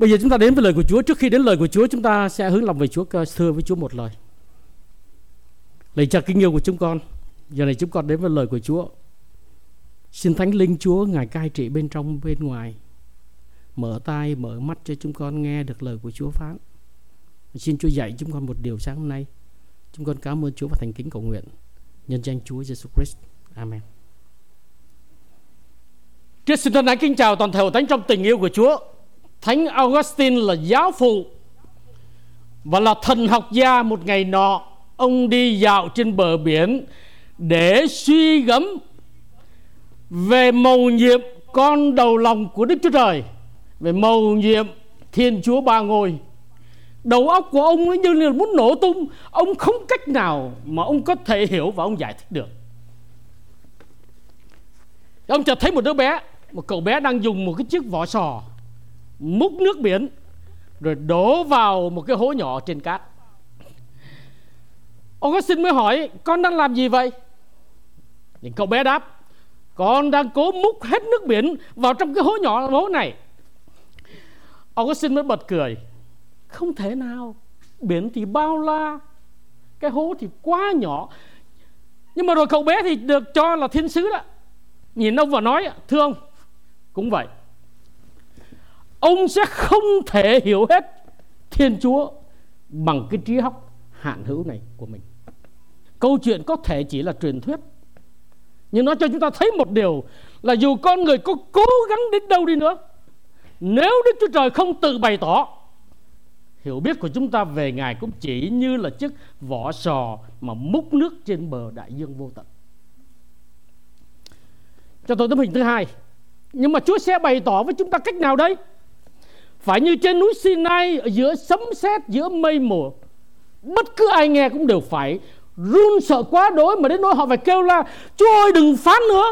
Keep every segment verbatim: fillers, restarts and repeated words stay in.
Bây giờ chúng ta đến với lời của Chúa. Trước khi đến lời của Chúa, chúng ta sẽ hướng lòng về Chúa, thưa với Chúa một lời. Lạy Cha kính yêu của chúng con, giờ này chúng con đến với lời của Chúa. Xin Thánh Linh Chúa Ngài cai trị bên trong bên ngoài, mở tai mở mắt cho chúng con nghe được lời của Chúa phán. Xin Chúa dạy chúng con một điều sáng hôm nay. Chúng con cảm ơn Chúa và thành kính cầu nguyện nhân danh Chúa Giêsu Christ. Amen. Trước xin thân ái kính chào toàn thể hội thánh trong tình yêu của Chúa. Thánh Augustine là giáo phụ và là thần học gia. Một ngày nọ, ông đi dạo trên bờ biển để suy gẫm về mầu nhiệm con đầu lòng của Đức Chúa Trời, về mầu nhiệm Thiên Chúa Ba Ngôi. Đầu óc của ông nó như là muốn nổ tung. Ông không cách nào mà ông có thể hiểu và ông giải thích được. Ông chợt thấy một đứa bé, một cậu bé đang dùng một cái chiếc vỏ sò múc nước biển rồi đổ vào một cái hố nhỏ trên cát. Ông có xin mới hỏi: con đang làm gì vậy? Thì cậu bé đáp: con đang cố múc hết nước biển vào trong cái hố nhỏ hố này. Ông có xin mới bật cười: không thể nào, biển thì bao la, cái hố thì quá nhỏ. Nhưng mà rồi cậu bé thì được cho là thiên sứ đó, nhìn ông và nói: thưa ông, cũng vậy, ông sẽ không thể hiểu hết Thiên Chúa bằng cái trí óc hạn hữu này của mình. Câu chuyện có thể chỉ là truyền thuyết, nhưng nó cho chúng ta thấy một điều là dù con người có cố gắng đến đâu đi nữa, nếu Đức Chúa Trời không tự bày tỏ, hiểu biết của chúng ta về Ngài cũng chỉ như là chiếc vỏ sò mà múc nước trên bờ đại dương vô tận. Cho tôi tấm hình thứ hai. Nhưng mà Chúa sẽ bày tỏ với chúng ta cách nào đây? Phải như trên núi Sinai, ở giữa sấm sét, giữa mây mù, bất cứ ai nghe cũng đều phải run sợ quá đối, mà đến nỗi họ phải kêu la: Chúa ơi, đừng phán nữa.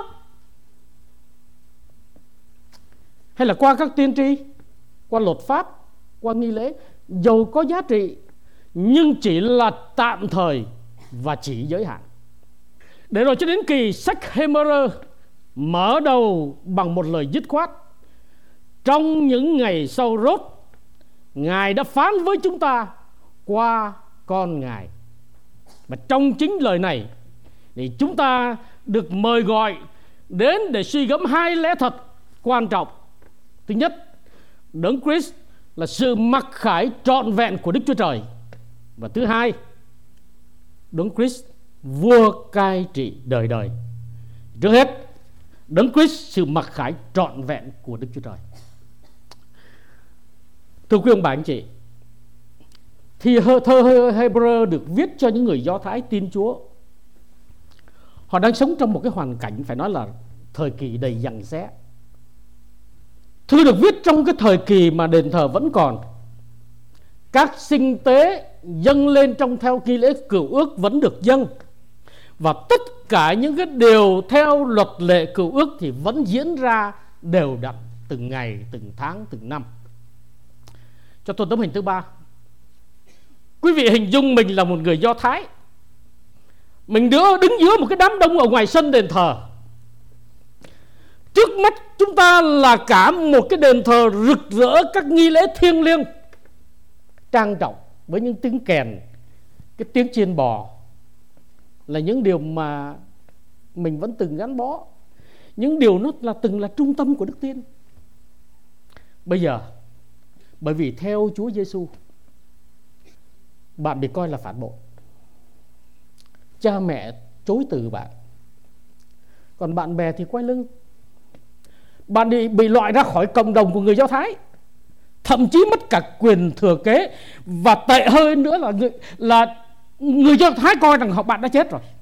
Hay là qua các tiên tri, qua luật pháp, qua nghi lễ, dầu có giá trị nhưng chỉ là tạm thời và chỉ giới hạn. Để rồi cho đến kỳ sách Hê-bơ-rơ mở đầu bằng một lời dứt khoát: trong những ngày sau rốt, Ngài đã phán với chúng ta qua con Ngài. Và trong chính lời này thì chúng ta được mời gọi đến để suy gẫm hai lẽ thật quan trọng. Thứ nhất, Đấng Christ là sự mặc khải trọn vẹn của Đức Chúa Trời. Và thứ hai, Đấng Christ vua cai trị đời đời. Trước hết, Đấng Christ sự mặc khải trọn vẹn của Đức Chúa Trời. Thưa quý ông bà anh chị, thì thơ Hê-bơ-rơ được viết cho những người Do Thái tin Chúa. Họ đang sống trong một cái hoàn cảnh phải nói là thời kỳ đầy giằng xé. Thư được viết trong cái thời kỳ mà đền thờ vẫn còn, các sinh tế dâng lên trong theo nghi lễ cựu ước vẫn được dâng, và tất cả những cái điều theo luật lệ cựu ước thì vẫn diễn ra đều đặn, từng ngày, từng tháng, từng năm. Cho tôi tấm hình thứ ba. Quý vị hình dung mình là một người Do Thái, mình đứng giữa một cái đám đông ở ngoài sân đền thờ. Trước mắt chúng ta là cả một cái đền thờ rực rỡ các nghi lễ thiêng liêng, trang trọng, với những tiếng kèn, cái tiếng chiên bò, là những điều mà mình vẫn từng gắn bó, những điều nó là từng là trung tâm của đức tin. Bây giờ, bởi vì theo Chúa Giêsu, bạn bị coi là phản bội, cha mẹ chối từ bạn, còn bạn bè thì quay lưng. Bạn bị, bị loại ra khỏi cộng đồng của người Do Thái, thậm chí mất cả quyền thừa kế, và tệ hơn nữa là người, là người Do Thái coi rằng họ bạn đã chết rồi.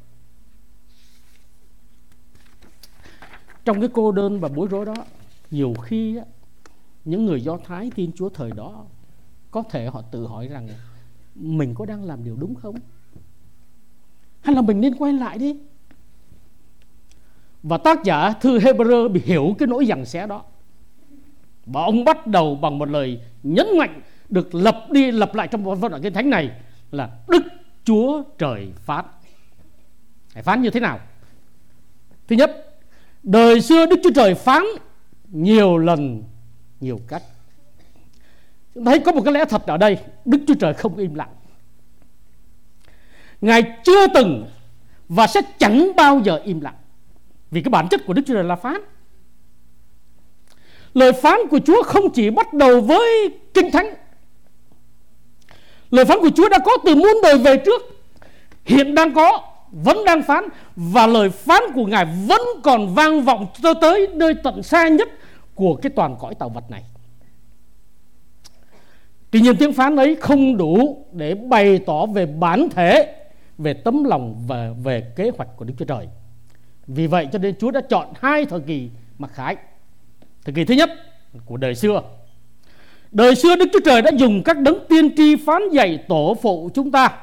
Trong cái cô đơn và bối rối đó, nhiều khi á, những người Do Thái tin Chúa thời đó có thể họ tự hỏi rằng mình có đang làm điều đúng không, hay là mình nên quay lại đi. Và tác giả thư Hê-bơ-rơ bị hiểu cái nỗi giằng xé đó, và ông bắt đầu bằng một lời nhấn mạnh được lặp đi lặp lại trong văn đoạn Kinh Thánh này là Đức Chúa Trời phán. Phải phán như thế nào? Thứ nhất, đời xưa Đức Chúa Trời phán nhiều lần, nhiều cách. Chúng ta thấy có một cái lẽ thật ở đây, Đức Chúa Trời không im lặng. Ngài chưa từng và sẽ chẳng bao giờ im lặng, vì cái bản chất của Đức Chúa Trời là phán. Lời phán của Chúa không chỉ bắt đầu với Kinh Thánh. Lời phán của Chúa đã có từ muôn đời về trước, hiện đang có, vẫn đang phán, và lời phán của Ngài vẫn còn vang vọng cho tới nơi tận xa nhất của cái toàn cõi tạo vật này. Tuy nhiên tiếng phán ấy không đủ để bày tỏ về bản thể, về tấm lòng và về kế hoạch của Đức Chúa Trời. Vì vậy cho nên Chúa đã chọn hai thời kỳ mặc khải. Thời kỳ thứ nhất của đời xưa. Đời xưa Đức Chúa Trời đã dùng các đấng tiên tri phán dạy tổ phụ chúng ta.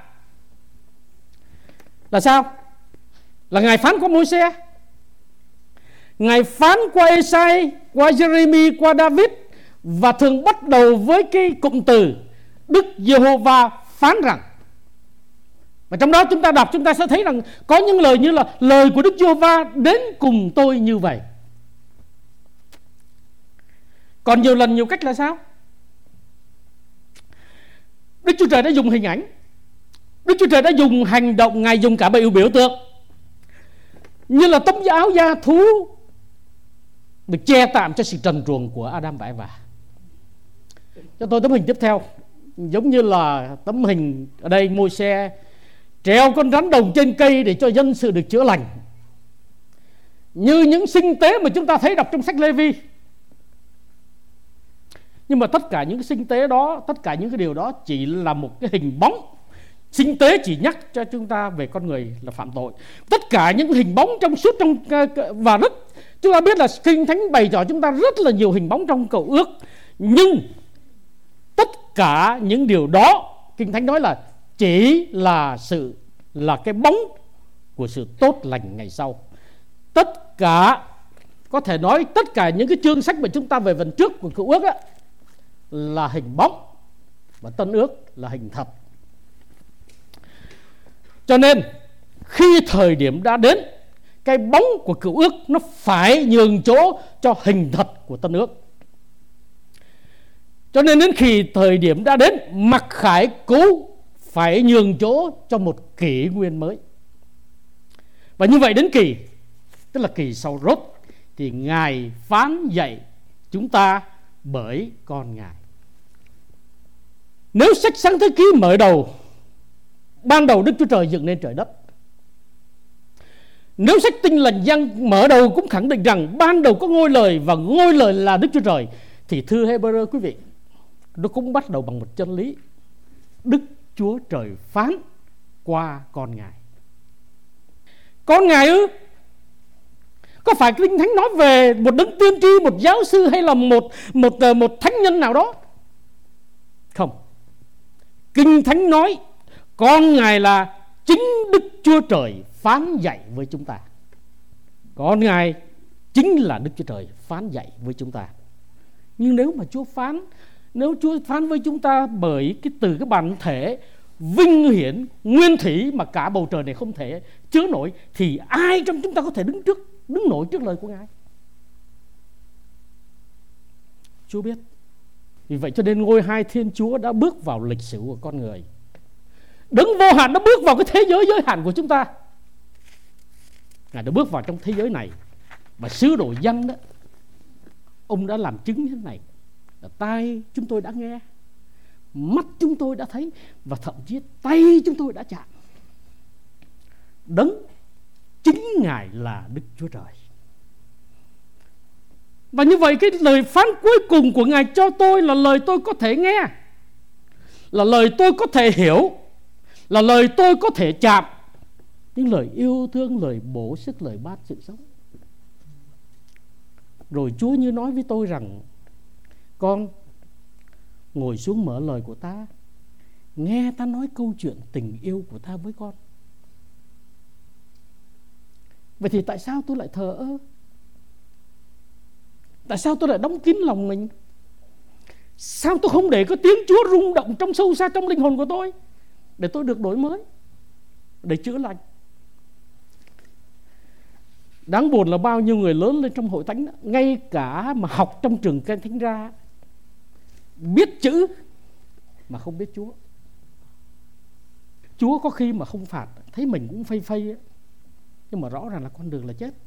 Là sao? Là Ngài phán qua Môi-se, Ngài phán qua Ê-sai, qua Giê-rê-mi, qua Đa-vít, và thường bắt đầu với cái cụm từ Đức Giê-hô-va phán rằng. Và trong đó chúng ta đọc, chúng ta sẽ thấy rằng có những lời như là lời của Đức Giê-hô-va đến cùng tôi như vậy. Còn nhiều lần nhiều cách là sao? Đức Chúa Trời đã dùng hình ảnh, Đức Chúa Trời đã dùng hành động, Ngài dùng cả bài biểu tượng, như là tấm áo da thú được che tạm cho sự trần truồng của Adam và Eva. Cho tôi tấm hình tiếp theo, giống như là tấm hình ở đây Môi-se treo con rắn đồng trên cây để cho dân sự được chữa lành, như những sinh tế mà chúng ta thấy đọc trong sách Lê-vi. Nhưng mà tất cả những cái sinh tế đó, tất cả những cái điều đó chỉ là một cái hình bóng. Sinh tế chỉ nhắc cho chúng ta về con người là phạm tội. Tất cả những hình bóng trong suốt trong và rất, chúng ta biết là Kinh Thánh bày tỏ chúng ta rất là nhiều hình bóng trong Cựu Ước. Nhưng tất cả những điều đó, Kinh Thánh nói là chỉ là sự là cái bóng của sự tốt lành ngày sau. Tất cả, có thể nói tất cả những cái chương sách mà chúng ta về phần trước của Cựu Ước á, là hình bóng, và Tân Ước là hình thật. Cho nên khi thời điểm đã đến, cái bóng của Cựu Ước nó phải nhường chỗ cho hình thật của Tân Ước. Cho nên đến khi thời điểm đã đến, mặc khải cũ phải nhường chỗ cho một kỷ nguyên mới. Và như vậy đến kỳ, tức là kỳ sau Rốt, thì Ngài phán dạy chúng ta bởi con Ngài. Nếu sách Sáng Thế Ký mở đầu, ban đầu Đức Chúa Trời dựng nên trời đất. Nếu sách Tin Lành Giăng mở đầu cũng khẳng định rằng ban đầu có ngôi lời và ngôi lời là Đức Chúa Trời, thì thư Hê-bơ-rơ quý vị, nó cũng bắt đầu bằng một chân lý: Đức Chúa Trời phán qua con Ngài. Con Ngài ư? Có phải Kinh Thánh nói về một đấng tiên tri, một giáo sư hay là một, một, một thánh nhân nào đó? Không. Kinh Thánh nói con Ngài là chính Đức Chúa Trời phán dạy với chúng ta. Con Ngài chính là Đức Chúa Trời phán dạy với chúng ta. Nhưng nếu mà Chúa phán, nếu Chúa phán với chúng ta bởi cái từ cái bản thể vinh hiển nguyên thủy mà cả bầu trời này không thể chứa nổi, thì ai trong chúng ta có thể đứng trước đứng nổi trước lời của Ngài? Chúa biết. Vì vậy cho nên ngôi hai Thiên Chúa đã bước vào lịch sử của con người. Đấng vô hạn đã bước vào cái thế giới giới hạn của chúng ta. Ngài đã bước vào trong thế giới này. Và sứ đồ Giăng đó, ông đã làm chứng như thế này: là tai chúng tôi đã nghe, mắt chúng tôi đã thấy, và thậm chí tay chúng tôi đã chạm. Đấng chính Ngài là Đức Chúa Trời. Và như vậy cái lời phán cuối cùng của Ngài cho tôi là lời tôi có thể nghe, là lời tôi có thể hiểu, là lời tôi có thể chạm. Những lời yêu thương, lời bổ sức, lời ban sự sống. Rồi Chúa như nói với tôi rằng: con, ngồi xuống mở lời của ta, nghe ta nói câu chuyện tình yêu của ta với con. Vậy thì tại sao tôi lại thờ ơ? Tại sao tôi lại đóng kín lòng mình? Sao tôi không để có tiếng Chúa rung động trong sâu xa trong linh hồn của tôi, để tôi được đổi mới, để chữa lành? Đáng buồn là bao nhiêu người lớn lên trong hội thánh, ngay cả mà học trong trường Kinh Thánh ra, biết chữ mà không biết Chúa. Chúa có khi mà không phạt, thấy mình cũng phây phây ấy, nhưng mà rõ ràng là con đường là chết.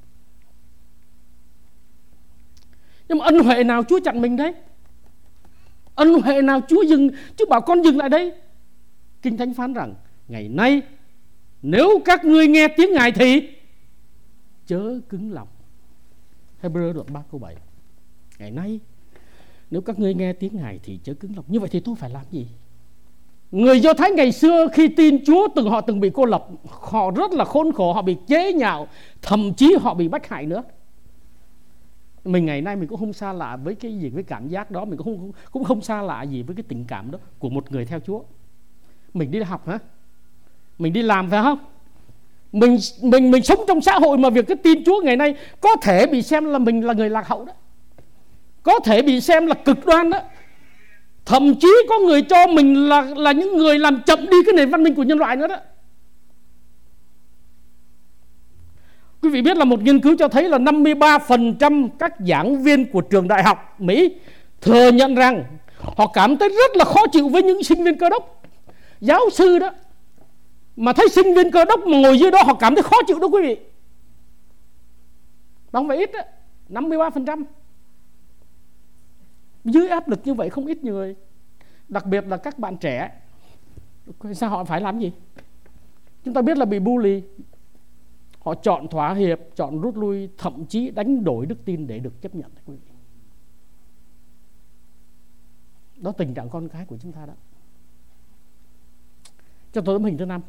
Nhưng mà ân huệ nào Chúa chặn mình đấy? Ân huệ nào Chúa dừng, Chúa bảo con dừng lại đây? Kinh Thánh phán rằng ngày nay nếu các ngươi nghe tiếng Ngài thì chớ cứng lòng. Hebrew đoạn ba câu bảy. Ngày nay nếu các ngươi nghe tiếng Ngài thì chớ cứng lòng. Như vậy thì tôi phải làm gì? Người Do Thái ngày xưa khi tin Chúa, từng họ từng bị cô lập, họ rất là khốn khổ, họ bị chế nhạo, thậm chí họ bị bách hại nữa. Mình ngày nay mình cũng không xa lạ với cái gì, với cảm giác đó, mình cũng không, cũng không xa lạ gì với cái tình cảm đó của một người theo Chúa. Mình đi học hả? Mình đi làm phải không? Mình mình mình sống trong xã hội mà việc cái tin Chúa ngày nay có thể bị xem là mình là người lạc hậu đó, có thể bị xem là cực đoan đó. Thậm chí có người cho mình là là những người làm chậm đi cái nền văn minh của nhân loại nữa đó. Quý vị biết là một nghiên cứu cho thấy là năm mươi ba phần trăm các giảng viên của trường đại học Mỹ thừa nhận rằng họ cảm thấy rất là khó chịu với những sinh viên Cơ đốc. Giáo sư đó mà thấy sinh viên Cơ đốc mà ngồi dưới đó họ cảm thấy khó chịu đó quý vị. Không phải ít đó, năm mươi ba phần trăm. Dưới áp lực như vậy không ít người, đặc biệt là các bạn trẻ, sao họ phải làm gì? Chúng ta biết là bị bully, họ chọn thỏa hiệp, chọn rút lui, thậm chí đánh đổi đức tin để được chấp nhận. Quý vị, đó tình trạng con cái của chúng ta đó. Cho tôi tấm hình thứ năm.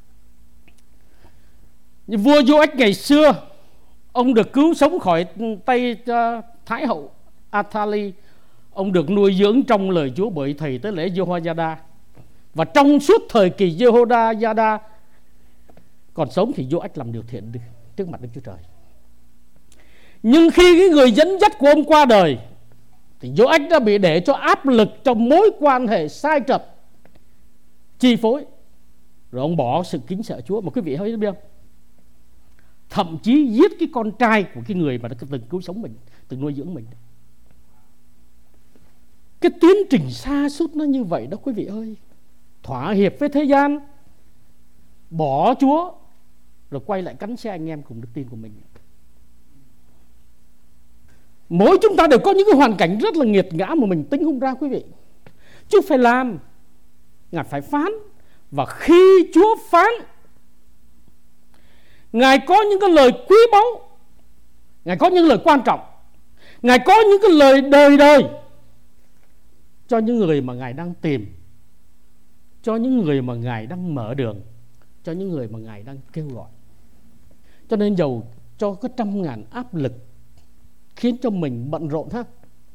Như vua Joach ngày xưa, ông được cứu sống khỏi tay Thái hậu Athali. Ông được nuôi dưỡng trong lời Chúa bởi thầy tế lễ Jehoiada. Và trong suốt thời kỳ Jehoiada còn sống thì Joach làm điều thiện trước mặt Đức Chúa Trời. Nhưng khi cái người dẫn dắt của ông qua đời thì Joach đã bị để cho áp lực trong mối quan hệ sai trật chi phối, rồi ông bỏ sự kính sợ Chúa. Mà quý vị thấy biết không? Thậm chí giết cái con trai của cái người mà đã từng cứu sống mình, từng nuôi dưỡng mình. Cái tiến trình sa sút nó như vậy đó quý vị ơi. Thỏa hiệp với thế gian, bỏ Chúa, rồi quay lại cắn xe anh em cùng đức tin của mình. Mỗi chúng ta đều có những cái hoàn cảnh rất là nghiệt ngã mà mình tính không ra quý vị. Chúa phải làm, Ngài phải phán. Và khi Chúa phán, Ngài có những cái lời quý báu, Ngài có những lời quan trọng, Ngài có những cái lời đời đời cho những người mà Ngài đang tìm, cho những người mà Ngài đang mở đường, cho những người mà Ngài đang kêu gọi. Cho nên dầu cho có trăm ngàn áp lực khiến cho mình bận rộn ha.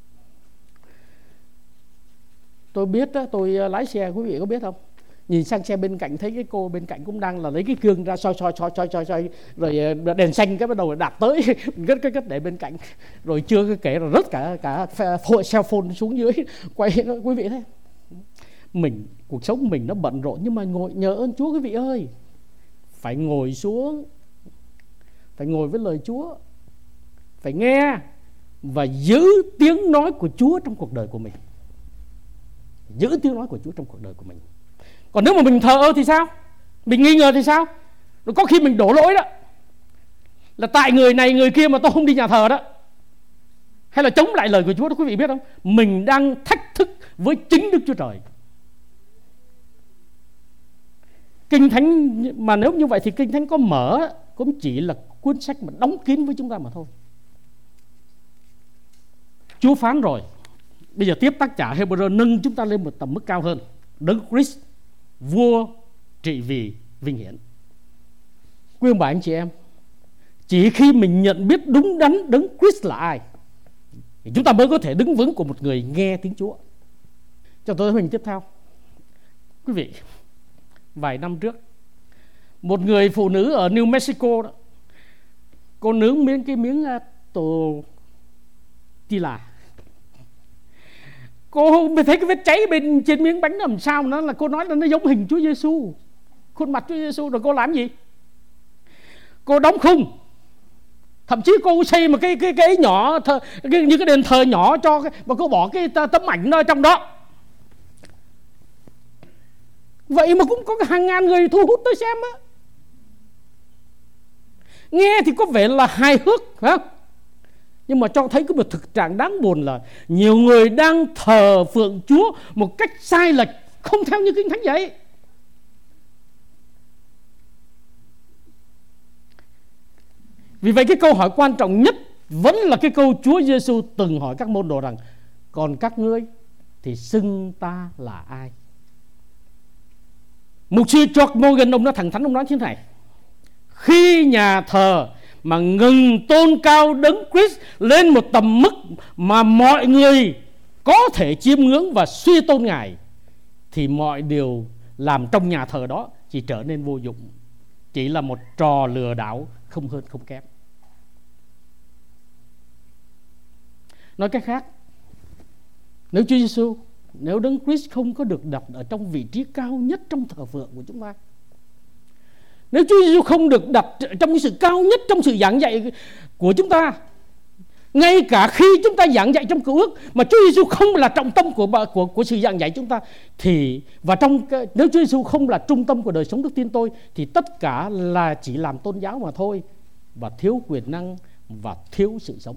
Tôi biết đó, tôi lái xe, quý vị có biết không? Nhìn sang xe bên cạnh thấy cái cô bên cạnh cũng đang là lấy cái gương ra soi soi soi soi soi soi, rồi đèn xanh cái bắt đầu đạp tới cất cái cất để bên cạnh, rồi chưa kể rồi rớt cả cả cell phone xuống dưới quay. Quý vị thấy mình, cuộc sống mình nó bận rộn, nhưng mà ngồi nhờ ơn Chúa quý vị ơi, phải ngồi xuống, phải ngồi với lời Chúa, phải nghe và giữ tiếng nói của Chúa trong cuộc đời của mình, giữ tiếng nói của Chúa trong cuộc đời của mình. Còn nếu mà mình thờ ơ thì sao? Mình nghi ngờ thì sao? Rồi có khi mình đổ lỗi đó là tại người này người kia mà tôi không đi nhà thờ đó, hay là chống lại lời của Chúa đó. Quý vị biết không? Mình đang thách thức với chính Đức Chúa Trời. Kinh Thánh mà nếu như vậy thì Kinh Thánh có mở cũng chỉ là cuốn sách mà đóng kín với chúng ta mà thôi. Chúa phán rồi, bây giờ tiếp tác giả Hebrew nâng chúng ta lên một tầm mức cao hơn. Đấng Christ, vua trị vì vinh hiển. Quý ông bà anh chị em, chỉ khi mình nhận biết đúng đắn Đấng Christ là ai thì chúng ta mới có thể đứng vững của một người nghe tiếng Chúa. Cho tôi hình tiếp theo. Quý vị, vài năm trước, một người phụ nữ ở New Mexico đó, cô nướng miếng cái miếng tortilla. Cô thấy cái vết cháy bên trên miếng bánh làm sao, nó là cô nói là nó giống hình Chúa Giêsu, khuôn mặt Chúa Giêsu. Rồi cô làm gì? Cô đóng khung, thậm chí cô xây một cái cái cái nhỏ thờ, cái, như cái đền thờ nhỏ cho cái, mà cô bỏ cái tấm ảnh nó trong đó. Vậy mà cũng có hàng ngàn người thu hút tới xem á. Nghe thì có vẻ là hài hước, phải không? Nhưng mà cho thấy có một thực trạng đáng buồn là nhiều người đang thờ phượng Chúa một cách sai lệch, không theo như Kinh Thánh dạy. Vì vậy cái câu hỏi quan trọng nhất vẫn là cái câu Chúa Giêsu từng hỏi các môn đồ rằng: còn các ngươi thì xưng ta là ai? Mục sư George Morgan, ông đã thẳng thắn ông nói như thế này: khi nhà thờ mà ngừng tôn cao Đấng Christ lên một tầm mức mà mọi người có thể chiêm ngưỡng và suy tôn Ngài, thì mọi điều làm trong nhà thờ đó chỉ trở nên vô dụng, chỉ là một trò lừa đảo, không hơn không kém. Nói cách khác, nếu Chúa Giêsu, nếu Đấng Christ không có được đặt ở trong vị trí cao nhất trong thờ phượng của chúng ta, nếu Chúa Giêsu không được đặt trong cái sự cao nhất trong sự giảng dạy của chúng ta, ngay cả khi chúng ta giảng dạy trong Cựu Ước mà Chúa Giêsu không là trọng tâm của của của sự giảng dạy chúng ta, thì và trong cái, nếu Chúa Giêsu không là trung tâm của đời sống đức tin tôi, thì tất cả là chỉ làm tôn giáo mà thôi, và thiếu quyền năng và thiếu sự sống.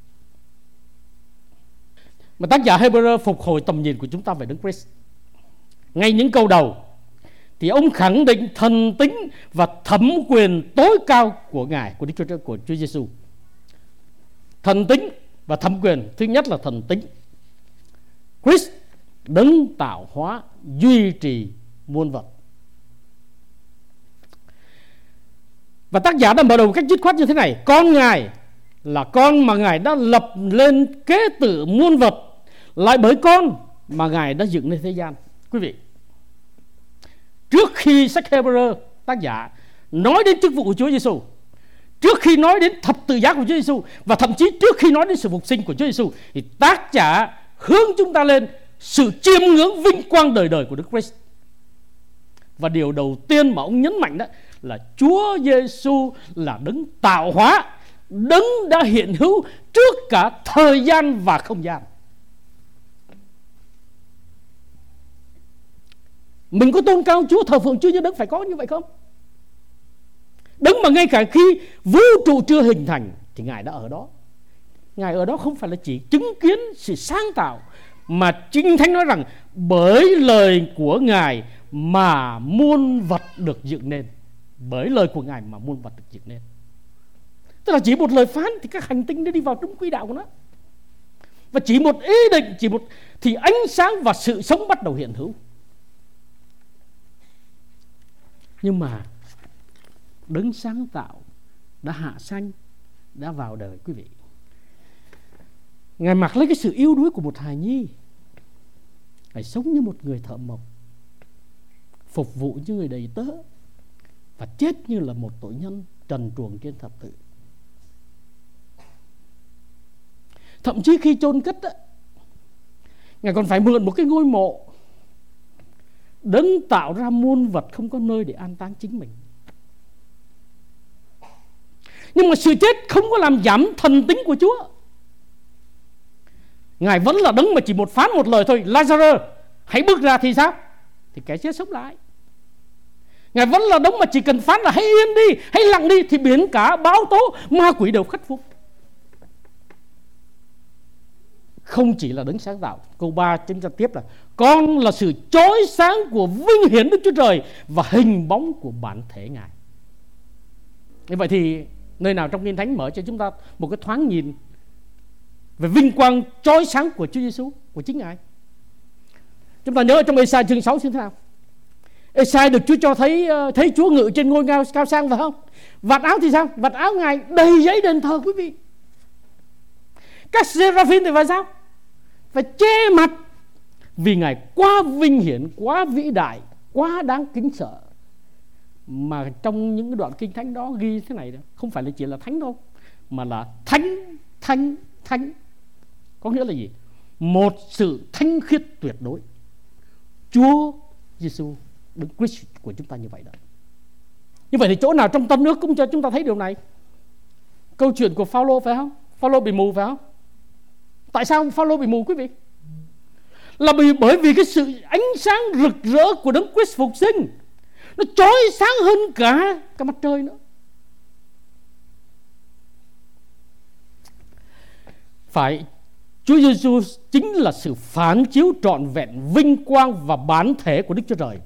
Mà tác giả Hebrew phục hồi tầm nhìn của chúng ta về Đấng Christ. Ngay những câu đầu thì ông khẳng định thần tính và thẩm quyền tối cao của Ngài, của Đức Chúa, của Chúa Giêsu. Thần tính và thẩm quyền, thứ nhất là thần tính. Christ đấng tạo hóa, duy trì muôn vật. Và tác giả đã mở đầu một cách dứt khoát như thế này: con Ngài là con mà Ngài đã lập lên kế tự muôn vật, lại bởi con mà Ngài đã dựng lên thế gian. Quý vị, trước khi sách Hebrew, tác giả nói đến chức vụ của Chúa Giêsu, trước khi nói đến thập tự giá của Chúa Giêsu, và thậm chí trước khi nói đến sự phục sinh của Chúa Giêsu, thì tác giả hướng chúng ta lên sự chiêm ngưỡng vinh quang đời đời của Đức Christ. Và điều đầu tiên mà ông nhấn mạnh đó là Chúa Giêsu là đấng tạo hóa, đấng đã hiện hữu trước cả thời gian và không gian. Mình có tôn cao Chúa, thờ phượng Chúa như đấng phải có như vậy không? Đấng mà ngay cả khi vũ trụ chưa hình thành thì Ngài đã ở đó. Ngài ở đó không phải là chỉ chứng kiến sự sáng tạo, mà Kinh Thánh nói rằng bởi lời của Ngài mà muôn vật được dựng nên. Bởi lời của Ngài mà muôn vật được dựng nên. Tức là chỉ một lời phán thì các hành tinh đã đi vào đúng quỹ đạo của nó. Và chỉ một ý định, chỉ một thì ánh sáng và sự sống bắt đầu hiện hữu. Nhưng mà đấng sáng tạo đã hạ sanh, đã vào đời quý vị. Ngài mặc lấy cái sự yếu đuối của một hài nhi, Ngài sống như một người thợ mộc, phục vụ như người đầy tớ, và chết như là một tội nhân trần truồng trên thập tự. Thậm chí khi chôn cất á, Ngài còn phải mượn một cái ngôi mộ. Đấng tạo ra muôn vật không có nơi để an táng chính mình. Nhưng mà sự chết không có làm giảm thần tính của Chúa. Ngài vẫn là đấng mà chỉ một phán một lời thôi: Lazarus, hãy bước ra, thì sao? Thì kẻ chết sống lại. Ngài vẫn là đấng mà chỉ cần phán là hãy yên đi, hãy lặng đi, thì biển cả, bão tố, ma quỷ đều khắc phục. Không chỉ là đấng sáng tạo. Câu ba chúng ta tiếp là: con là sự chói sáng của vinh hiển Đức Chúa Trời và hình bóng của bản thể Ngài. Như vậy thì nơi nào trong Kinh Thánh mở cho chúng ta một cái thoáng nhìn về vinh quang chói sáng của Chúa Giêsu, của chính Ngài? Chúng ta nhớ trong Ê-sai chương sáu như thế nào? Ê-sai được Chúa cho thấy thấy Chúa ngự trên ngôi cao, cao sang, phải không? Vạt áo thì sao? Vạt áo Ngài đầy giấy đền thờ, quý vị. Các seraphim thì phải sao? Phải che mặt, vì Ngài quá vinh hiển, quá vĩ đại, quá đáng kính sợ. Mà trong những cái đoạn Kinh Thánh đó ghi thế này đó, không phải là chỉ là thánh đâu, mà là thánh, thánh, thánh. Có nghĩa là gì? Một sự thánh khiết tuyệt đối. Chúa Giêsu, Đấng Christ của chúng ta như vậy đó. Như vậy thì chỗ nào trong Tân Ước cũng cho chúng ta thấy điều này. Câu chuyện của Phao-lô phải không? Phao-lô bị mù phải không? Tại sao Phao-lô bị mù quý vị? là vì bởi vì cái sự ánh sáng rực rỡ của Đấng Christ phục sinh nó chói sáng hơn cả cả mặt trời nữa. Phải, Chúa Giêsu chính là sự phản chiếu trọn vẹn vinh quang và bản thể của Đức Chúa Trời.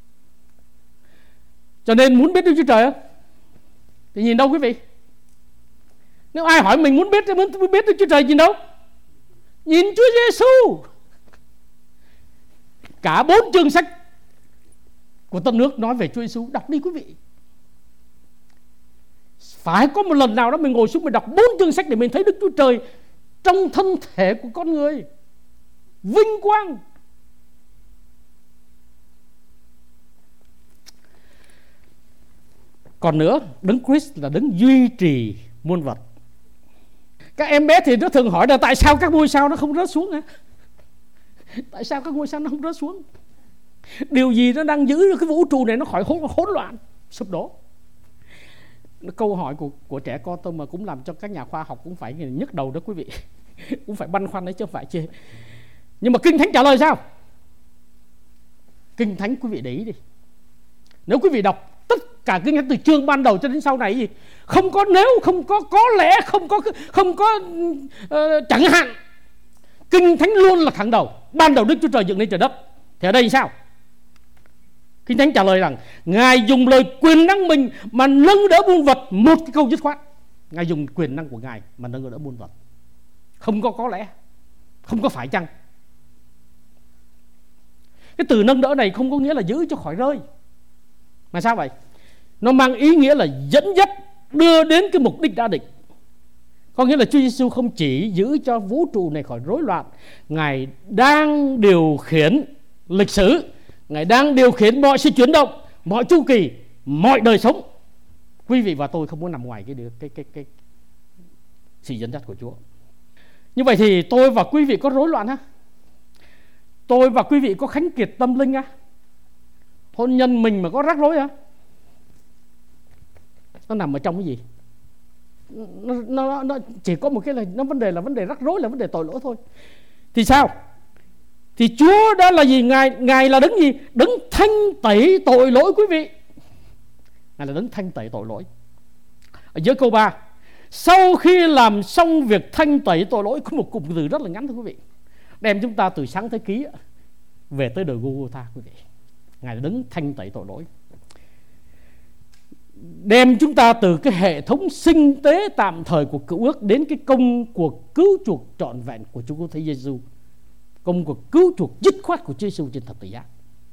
Cho nên muốn biết Đức Chúa Trời không? Thì nhìn đâu quý vị? Nếu ai hỏi mình muốn biết muốn biết Đức Chúa Trời nhìn đâu? Nhìn Chúa Giêsu. Cả bốn chương sách của Tân Ước nói về Chúa Giêsu, đọc đi quý vị. Phải có một lần nào đó mình ngồi xuống mình đọc bốn chương sách để mình thấy Đức Chúa Trời trong thân thể của con người, vinh quang. Còn nữa, Đấng Christ là Đấng duy trì muôn vật. Các em bé thì nó thường hỏi là tại sao các ngôi sao nó không rớt xuống hả? Tại sao các ngôi sao nó không rớt xuống? Điều gì nó đang giữ cái vũ trụ này nó khỏi hỗn, hỗn loạn, sụp đổ? Câu hỏi của, của trẻ con tôi mà cũng làm cho các nhà khoa học cũng phải nhức đầu đó quý vị. Cũng phải băn khoăn đấy chứ không phải chê. Nhưng mà Kinh Thánh trả lời sao? Kinh Thánh quý vị để ý đi. Nếu quý vị đọc tất cả Kinh Thánh từ chương ban đầu cho đến sau này gì, không có nếu, không có có lẽ, không có không có uh, chẳng hạn. Kinh Thánh luôn là thẳng đầu. Ban đầu Đức Chúa Trời dựng nên trời đất. Thì ở đây sao? Kinh Thánh trả lời rằng Ngài dùng lời quyền năng mình mà nâng đỡ muôn vật. Một cái câu dứt khoát, Ngài dùng quyền năng của Ngài mà nâng đỡ muôn vật. Không có có lẽ, không có phải chăng. Cái từ nâng đỡ này không có nghĩa là giữ cho khỏi rơi. Mà sao vậy? Nó mang ý nghĩa là dẫn dắt, đưa đến cái mục đích đã định. Có nghĩa là Chúa Giêsu không chỉ giữ cho vũ trụ này khỏi rối loạn, Ngài đang điều khiển lịch sử, Ngài đang điều khiển mọi sự chuyển động, mọi chu kỳ, mọi đời sống. Quý vị và tôi không muốn nằm ngoài cái cái cái cái, cái sự dẫn dắt của Chúa. Như vậy thì tôi và quý vị có rối loạn ha? Tôi và quý vị có khánh kiệt tâm linh ha? Hôn nhân mình mà có rắc rối ha? Nó nằm ở trong cái gì? Nó, nó, nó chỉ có một cái là nó vấn đề là vấn đề rắc rối, là vấn đề tội lỗi thôi. Thì sao? Thì Chúa đó là gì? Ngài, Ngài là đấng gì? Đấng thanh tẩy tội lỗi quý vị. Ngài là đấng thanh tẩy tội lỗi. Ở giữa câu ba, sau khi làm xong việc thanh tẩy tội lỗi, có một cụm từ rất là ngắn thưa quý vị, đem chúng ta từ Sáng Thế Ký về tới đời Golgotha quý vị. Ngài là đấng thanh tẩy tội lỗi, đem chúng ta từ cái hệ thống sinh tế tạm thời của cựu ước đến cái công cuộc cứu chuộc trọn vẹn của Chúa Cứu Thế Giêsu, công cuộc cứu chuộc dứt khoát của Chúa Giêsu trên thập tự giá.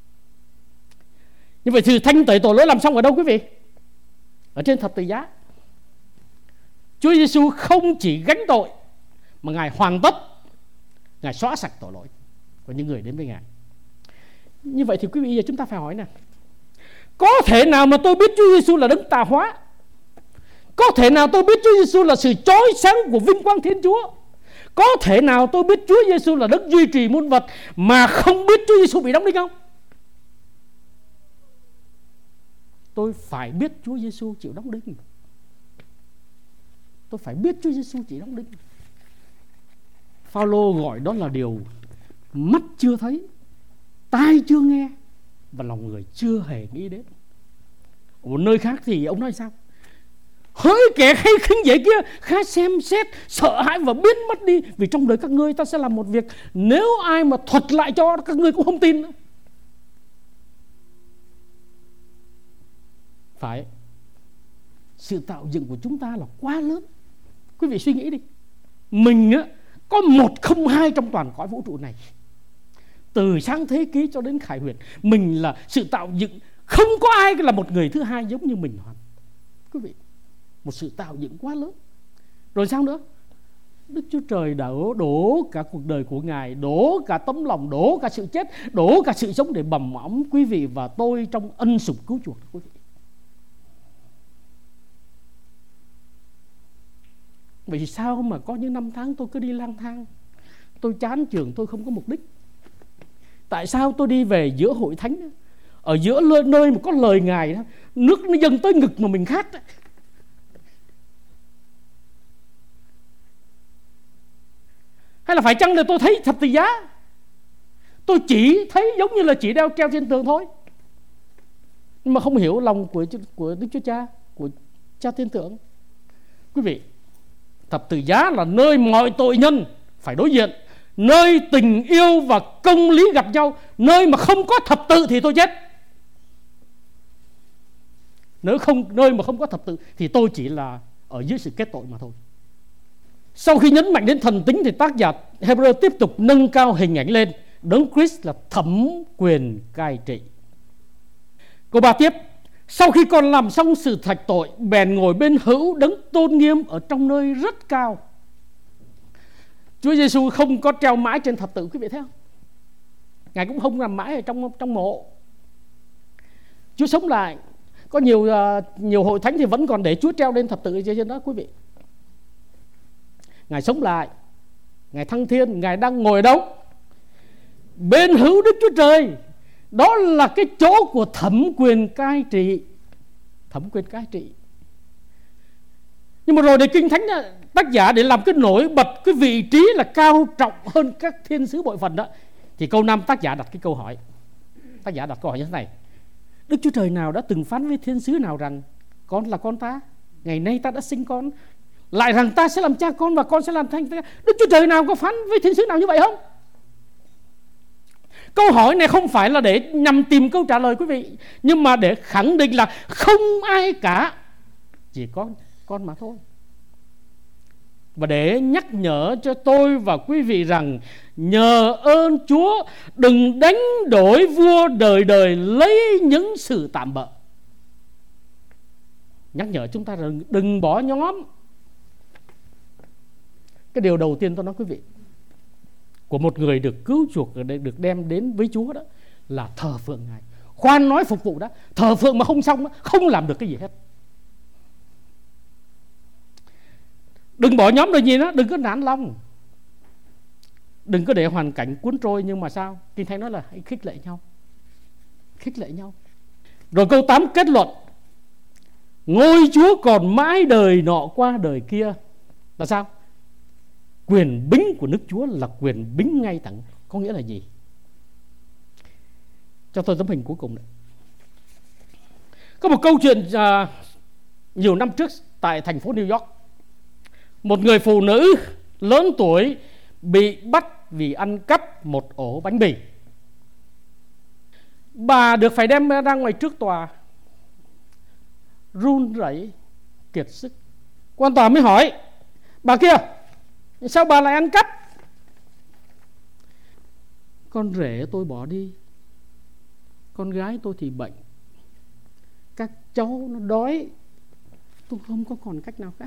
Như vậy thì thanh tẩy tội lỗi làm xong ở đâu quý vị? Ở trên thập tự giá. Chúa Giêsu không chỉ gánh tội mà Ngài hoàn tất, Ngài xóa sạch tội lỗi của những người đến với Ngài. Như vậy thì quý vị, giờ chúng ta phải hỏi nè, có thể nào mà tôi biết Chúa Giêsu là đấng tà hóa? Có thể nào tôi biết Chúa Giêsu là sự chói sáng của vinh quang Thiên Chúa? Có thể nào tôi biết Chúa Giêsu là đấng duy trì muôn vật mà không biết Chúa Giêsu bị đóng đinh không? Tôi phải biết Chúa Giêsu chịu đóng đinh. Tôi phải biết Chúa Giêsu chịu đóng đinh. Phao-lô gọi đó là điều mắt chưa thấy, tai chưa nghe và lòng người chưa hề nghĩ đến. Ở một nơi khác thì ông nói sao? Hỡi kẻ hay khinh dễ kia, khá xem xét, sợ hãi và biến mất đi, vì trong đời các ngươi ta sẽ làm một việc, nếu ai mà thuật lại cho các ngươi cũng không tin nữa. Phải, sự tạo dựng của chúng ta là quá lớn. Quý vị suy nghĩ đi, mình á, có một không hai trong toàn cõi vũ trụ này. Từ Sáng Thế Ký cho đến Khải Huyền, mình là sự tạo dựng, không có ai là một người thứ hai giống như mình hoàn. Quý vị, một sự tạo dựng quá lớn. Rồi sao nữa? Đức Chúa Trời đã đổ cả cuộc đời của Ngài, đổ cả tấm lòng, đổ cả sự chết, đổ cả sự sống để bầm mỏng quý vị và tôi trong ân sủng cứu chuộc. Quý vị, vậy thì sao mà có những năm tháng tôi cứ đi lang thang, tôi chán trường, tôi không có mục đích? Tại sao tôi đi về giữa hội thánh, ở giữa nơi mà có lời Ngài đó, nước nó dâng tới ngực mà mình khát? Hay là phải chăng là tôi thấy thập tự giá, Tôi chỉ thấy giống như là chỉ đeo treo trên tường thôi, nhưng mà không hiểu lòng của, của Đức Chúa Cha, của Cha thiên thượng. Quý vị, thập tự giá là nơi mọi tội nhân phải đối diện, nơi tình yêu và công lý gặp nhau. Nơi mà không có thập tự thì tôi chết. Nếu không, nơi mà không có thập tự thì tôi chỉ là ở dưới sự kết tội mà thôi. Sau khi nhấn mạnh đến thần tính thì tác giả Hebrew tiếp tục nâng cao hình ảnh lên. Đấng Christ là thẩm quyền cai trị. Câu ba tiếp: sau khi con làm xong sự thạch tội, bèn ngồi bên hữu đấng tôn nghiêm ở trong nơi rất cao. Chúa Giêsu không có treo mãi trên thập tự, quý vị thấy không? Ngài cũng không nằm mãi ở trong trong mộ. Chúa sống lại. Có nhiều uh, nhiều hội thánh thì vẫn còn để Chúa treo lên thập tự trên đó, quý vị. Ngài sống lại, Ngài thăng thiên, Ngài đang ngồi đâu? Bên hữu Đức Chúa Trời. Đó là cái chỗ của thẩm quyền cai trị. Thẩm quyền cai trị. Nhưng mà rồi để Kinh Thánh tác giả để làm cái nổi bật cái vị trí là cao trọng hơn các thiên sứ bội phần đó, thì câu năm tác giả đặt cái câu hỏi. Tác giả đặt câu hỏi như thế này: Đức Chúa Trời nào đã từng phán với thiên sứ nào rằng con là con ta, ngày nay ta đã sinh con, lại rằng ta sẽ làm cha con và con sẽ làm thanh ta? Đức Chúa Trời nào có phán với thiên sứ nào như vậy không? Câu hỏi này không phải là để nhằm tìm câu trả lời, quý vị, nhưng mà để khẳng định là không ai cả, chỉ có con mà thôi. Và để nhắc nhở cho tôi và quý vị rằng nhờ ơn Chúa, đừng đánh đổi vua đời đời lấy những sự tạm bợ. Nhắc nhở chúng ta rằng đừng bỏ nhóm. Cái điều đầu tiên tôi nói quý vị, của một người được cứu chuộc, được đem đến với Chúa đó là thờ phượng Ngài. Khoan nói phục vụ đó, thờ phượng mà không xong đó, không làm được cái gì hết. Đừng bỏ nhóm rồi gì đó, đừng có nản lòng, đừng có để hoàn cảnh cuốn trôi. Nhưng mà sao? Kinh Thánh nói là hãy khích lệ nhau, khích lệ nhau. Rồi câu tám kết luận: ngôi Chúa còn mãi đời nọ qua đời kia. Là sao? Quyền bính của Đức Chúa là quyền bính ngay thẳng. Có nghĩa là gì? Cho tôi tấm hình cuối cùng đấy. Có một câu chuyện uh, nhiều năm trước tại thành phố New York. Một người phụ nữ lớn tuổi bị bắt vì ăn cắp một ổ bánh mì. Bà được phải đem ra ngoài trước tòa, run rẩy kiệt sức. Quan tòa mới hỏi: bà kia, sao bà lại ăn cắp? Con rể tôi bỏ đi, con gái tôi thì bệnh, các cháu nó đói, tôi không có còn cách nào khác.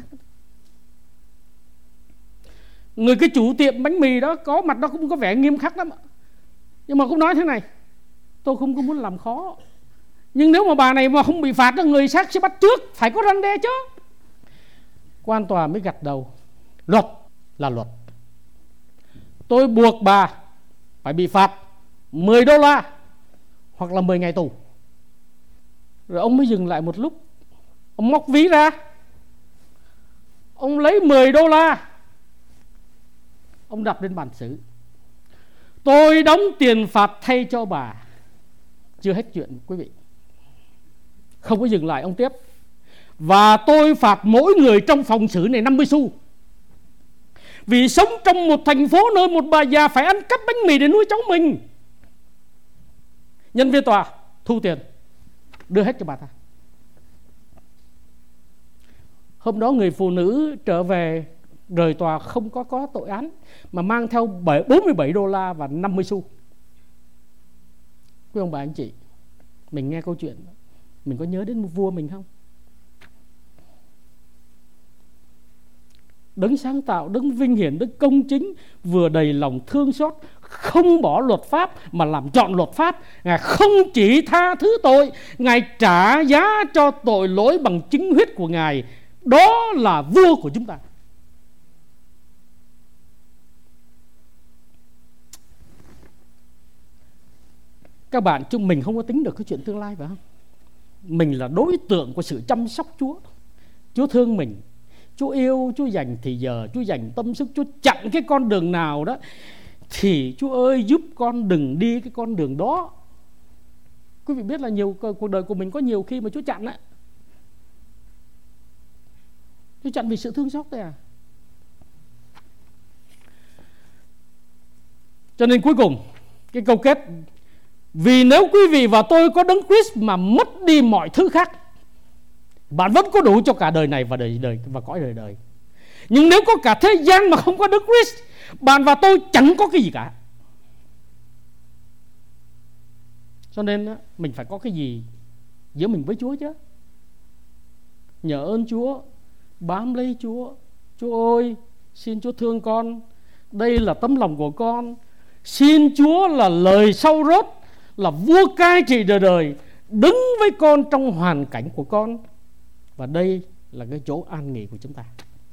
Người cái chủ tiệm bánh mì đó có mặt đó cũng có vẻ nghiêm khắc lắm, nhưng mà cũng nói thế này: tôi không có muốn làm khó, nhưng nếu mà bà này mà không bị phạt, người khác sẽ bắt trước, phải có răn đe chứ. Quan tòa mới gật đầu: luật là luật, tôi buộc bà phải bị phạt mười đô la hoặc là mười ngày tù. Rồi ông mới dừng lại một lúc, ông móc ví ra, ông lấy mười đô la, ông đập lên bàn xử: tôi đóng tiền phạt thay cho bà. Chưa hết chuyện quý vị, không có dừng lại, ông tiếp: và tôi phạt mỗi người trong phòng xử này năm mươi xu, vì sống trong một thành phố nơi một bà già phải ăn cắp bánh mì để nuôi cháu mình. Nhân viên tòa thu tiền, đưa hết cho bà ta. Hôm đó người phụ nữ trở về rời tòa không có có tội án, mà mang theo bốn mươi bảy đô la và năm mươi xu. Quý ông bà anh chị, mình nghe câu chuyện, mình có nhớ đến một vua mình không? Đấng sáng tạo, đấng vinh hiển, đấng công chính, vừa đầy lòng thương xót, không bỏ luật pháp mà làm trọn luật pháp. Ngài không chỉ tha thứ tội, Ngài trả giá cho tội lỗi bằng chính huyết của Ngài. Đó là vua của chúng ta. Các bạn, chúng mình không có tính được cái chuyện tương lai phải không? Mình là đối tượng của sự chăm sóc Chúa. Chúa thương mình, Chúa yêu, Chúa dành thì giờ, Chúa dành tâm sức, Chúa chặn cái con đường nào đó thì Chúa ơi giúp con đừng đi cái con đường đó. Quý vị biết là nhiều cuộc đời của mình có nhiều khi mà Chúa chặn á, Chúa chặn vì sự thương xót thôi à. Cho nên cuối cùng cái câu kết: vì nếu quý vị và tôi có Đấng Christ mà mất đi mọi thứ khác, bạn vẫn có đủ cho cả đời này và đời đời và cõi đời đời. Nhưng nếu có cả thế gian mà không có Đấng Christ, bạn và tôi chẳng có cái gì cả. Cho nên mình phải có cái gì giữa mình với Chúa chứ. Nhờ ơn Chúa, bám lấy Chúa. Chúa ơi, xin Chúa thương con, đây là tấm lòng của con. Xin Chúa là lời sau rốt, là vua cai trị đời đời, đứng với con trong hoàn cảnh của con. Và đây là cái chỗ an nghỉ của chúng ta.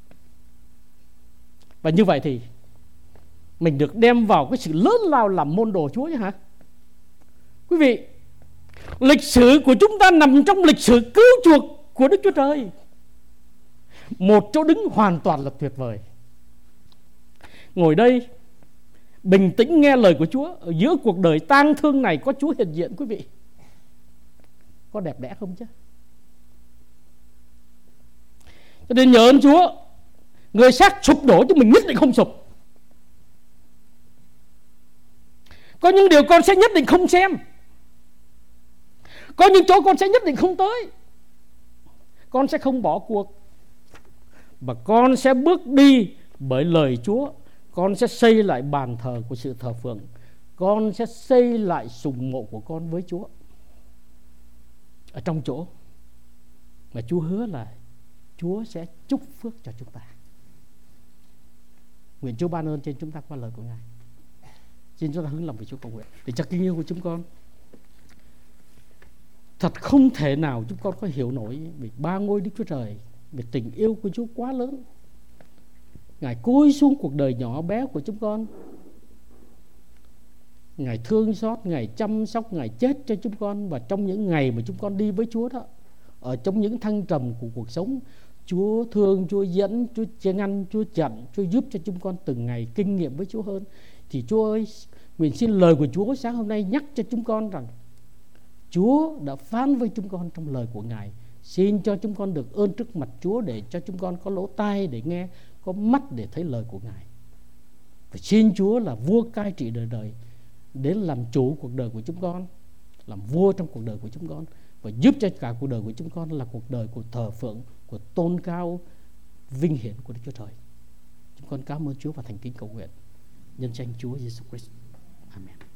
Và như vậy thì mình được đem vào cái sự lớn lao làm môn đồ Chúa chứ hả? Quý vị, lịch sử của chúng ta nằm trong lịch sử cứu chuộc của Đức Chúa Trời, một chỗ đứng hoàn toàn là tuyệt vời. Ngồi đây bình tĩnh nghe lời của Chúa, ở giữa cuộc đời tang thương này có Chúa hiện diện, quý vị, có đẹp đẽ không chứ? Cho nên nhờ ơn Chúa, người xác sụp đổ chứ mình nhất định không sụp. Có những điều con sẽ nhất định không xem, có những chỗ con sẽ nhất định không tới. Con sẽ không bỏ cuộc, và con sẽ bước đi bởi lời Chúa. Con sẽ xây lại bàn thờ của sự thờ phượng, con sẽ xây lại sùng mộ của con với Chúa, ở trong chỗ mà Chúa hứa là Chúa sẽ chúc phước cho chúng ta. Nguyện Chúa ban ơn trên chúng ta qua lời của Ngài. Xin chúng ta hướng lòng về Chúa cầu nguyện. Để cho kinh yêu của chúng con, thật không thể nào chúng con có hiểu nổi về ba ngôi Đức Chúa Trời, về tình yêu của Chúa quá lớn. Ngài cúi xuống cuộc đời nhỏ bé của chúng con, Ngài thương xót, Ngài chăm sóc, Ngài chết cho chúng con. Và trong những ngày mà chúng con đi với Chúa đó, ở trong những thăng trầm của cuộc sống, Chúa thương, Chúa dẫn, Chúa che ngăn, Chúa chặn, Chúa giúp cho chúng con từng ngày kinh nghiệm với Chúa hơn. Thì Chúa ơi, nguyện xin lời của Chúa sáng hôm nay nhắc cho chúng con rằng Chúa đã phán với chúng con trong lời của Ngài. Xin cho chúng con được ơn trước mặt Chúa, để cho chúng con có lỗ tai để nghe, có mắt để thấy lời của Ngài. Và xin Chúa là vua cai trị đời đời, đến làm chủ cuộc đời của chúng con, làm vua trong cuộc đời của chúng con, và giúp cho cả cuộc đời của chúng con là cuộc đời của thờ phượng, của tôn cao vinh hiển của Đức Chúa Trời. Chúng con cảm ơn Chúa và thành kính cầu nguyện nhân danh Chúa Giêsu Christ. Amen.